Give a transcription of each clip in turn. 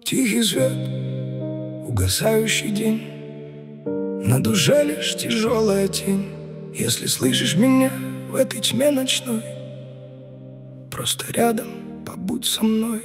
Тихий свет, угасающий день, на душе лишь тяжелая тень. Если слышишь меня в этой тьме ночной, просто рядом побудь со мной.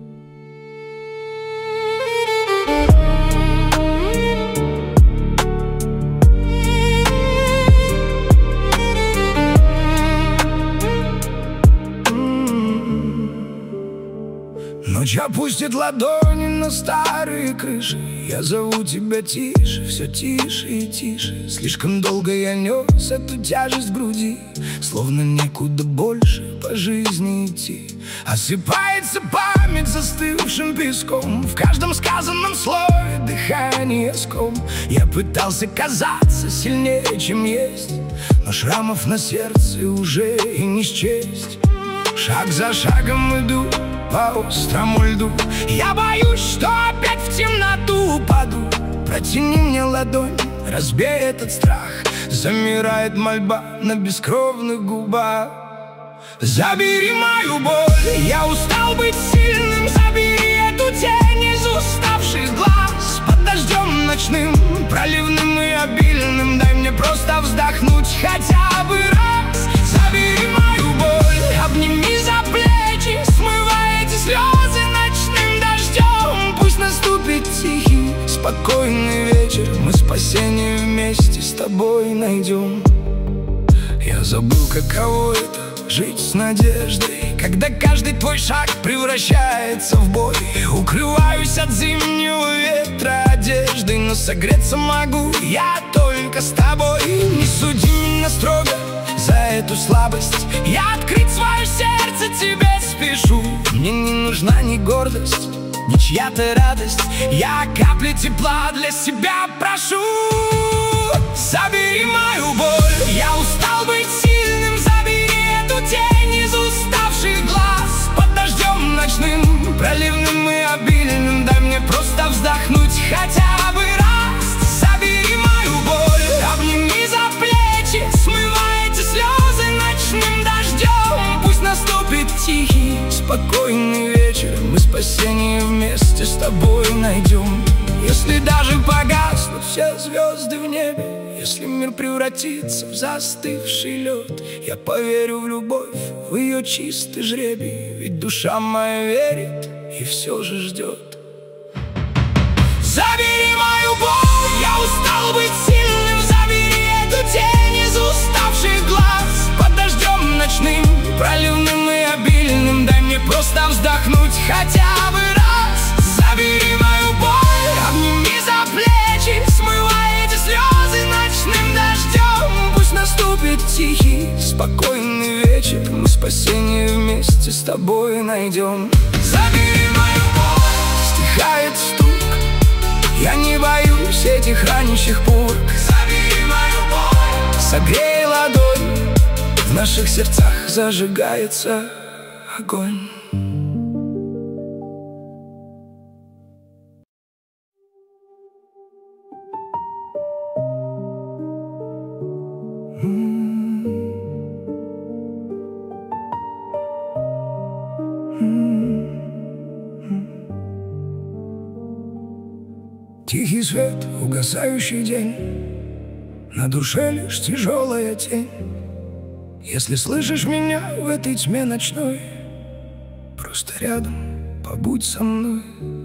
Ночь опустит ладони на старые крыши. Я зову тебя тише, все тише и тише. Слишком долго я нес эту тяжесть в груди, словно некуда больше по жизни идти. Осыпается память застывшим песком, в каждом сказанном слове дыхание ском. Я пытался казаться сильнее, чем есть, но шрамов на сердце уже и не счесть. Шаг за шагом иду по острому льду. Я боюсь, что опять в темноту упаду. Протяни мне ладонь, разбей этот страх. Замирает мольба на бескровных губах. Забери мою боль, я устал быть сильным. Забери эту тень из уставших глаз. Под дождем ночным, проливным и обильным, дай мне просто вздохнуть хотя бы раз. Забери мою боль, обними за плечи, смывай эти слезы ночным дождем. Пусть наступит тихий, спокойный вечер, мы спасение вместе с тобой найдем. Я забыл, каково это — жить с надеждой, когда каждый твой шаг превращается в бой. Укрываюсь от зимнего ветра одеждой, но согреться могу я только с тобой. Не суди меня строго за эту слабость, я открыть свое сердце тебе спешу. Мне не нужна ни гордость, ни чья-то радость, я капли тепла для себя прошу. Забери мою боль, я устал быть сильным. Забери эту тень из уставших глаз. Под дождем ночным, проливным и обильным, дай мне просто вздохнуть хотя бы раз. Забери мою боль, обними за плечи, смывай эти слезы ночным дождем. Пусть наступит тихий, спокойный вечер, мы спасение вместе с тобой найдем. Если даже погаснут все звезды в небе, если мир превратится в застывший лед, я поверю в любовь, в ее чистый жребий, ведь душа моя верит и все же ждет. Забери мою боль, я устал быть сильным. Забери эту тень из уставших глаз. Под дождем ночным, проливным и обильным, дай мне просто вздохнуть хотя бы раз. Забери мою боль, обними за плечи, смывай эти слезы ночным дождем. Пусть наступит тихий, спокойный вечер, мы спасение вместе с тобой найдем. Забери мою боль, стихает стук, я не боюсь этих ранящих пуль. Забери мою боль, согрей ладонь, в наших сердцах зажигается огонь. Тихий свет, угасающий день, на душе лишь тяжелая тень. Если слышишь меня в этой тьме ночной, просто рядом побудь со мной.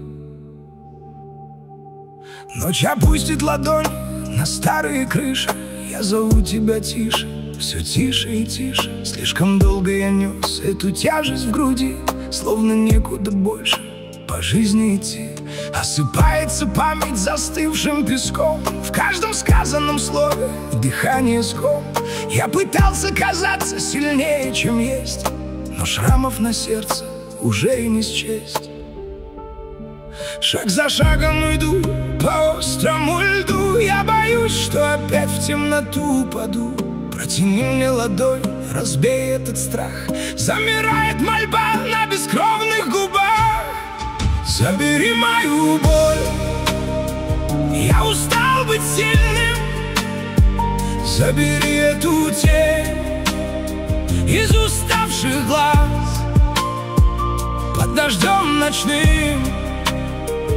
Ночь опустит ладонь на старые крыши. Я зову тебя тише, все тише и тише. Слишком долго я нес эту тяжесть в груди, словно некуда больше по жизни идти. Осыпается память застывшим песком, в каждом сказанном слове дыхание ском. Я пытался казаться сильнее, чем есть, но шрамов на сердце уже и не счесть. Шаг за шагом иду по острому льду. Я боюсь, что опять в темноту упаду. Протяни мне ладонь, разбей этот страх. Замирает мольба на бескровных губах. Забери мою боль, я устал быть сильным. Забери эту тень из уставших глаз. Под дождем ночным,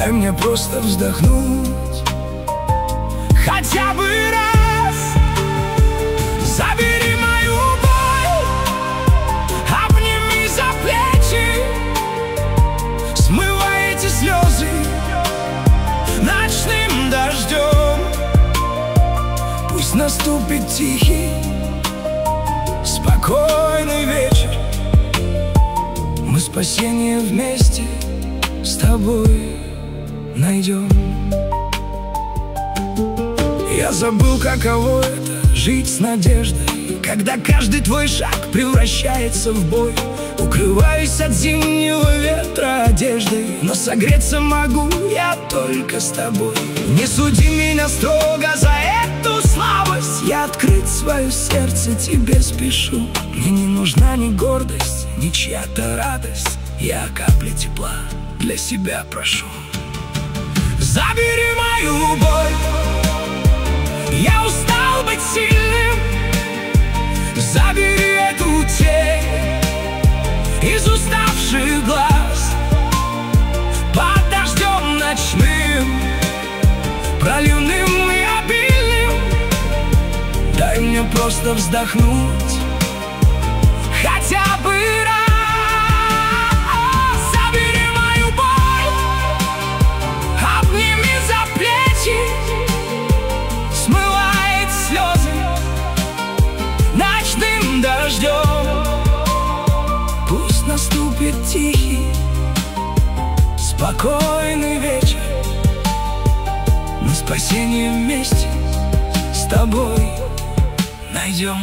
дай мне просто вздохнуть хотя бы раз. Забери мою боль, обними за плечи, смывай эти слезы ночным дождем. Пусть наступит тихий, спокойный вечер. Мы спасение вместе с тобой найдем. Я забыл, каково это — жить с надеждой, когда каждый твой шаг превращается в бой. Укрываюсь от зимнего ветра одеждой, но согреться могу я только с тобой. Не суди меня строго за эту слабость, я открыть свое сердце тебе спешу. Мне не нужна ни гордость, ни чья-то радость, я капли тепла для себя прошу. Забери мою боль, я устал быть сильным. Забери эту тень из уставших глаз, под дождем ночным, проливным и обильным. Дай мне просто вздохнуть хотя бы раз. Забери мою боль, обними за плечи, смывай эти слезы ночным дождем. Пусть наступит тихий, спокойный вечер. Мы спасение вместе с тобой найдем.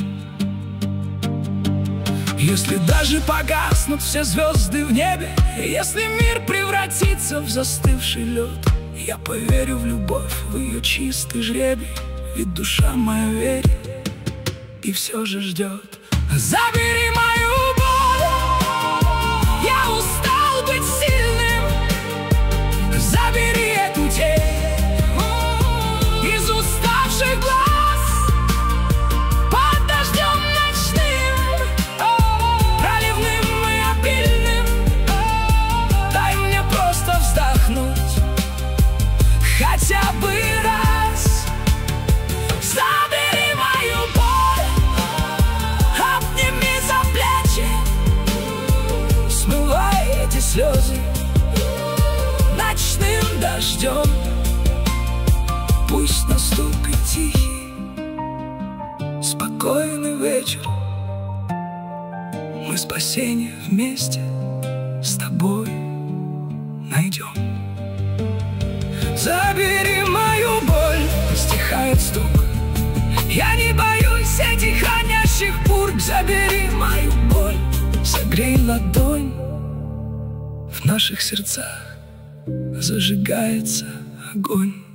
Если даже погаснут все звезды в небе, если мир превратится в застывший лед, я поверю в любовь, в ее чистый жребий, ведь душа моя верит и все же ждет. Забери мою боль, я устал быть сильным. Забери эту тень из уставших глаз, под дождем ночным, проливным и обильным. Дай мне просто вздохнуть хотя бы раз. Забери мою боль, обними за плечи, смывай эти слезы ночным дождем. Пусть наступит тихий, спокойный вечер. Мы спасение вместе с тобой найдем. Забери мою боль, стихает стук, я не боюсь этих хонящих бурь. Забери мою боль, согрей ладонь, в наших сердцах зажигается огонь.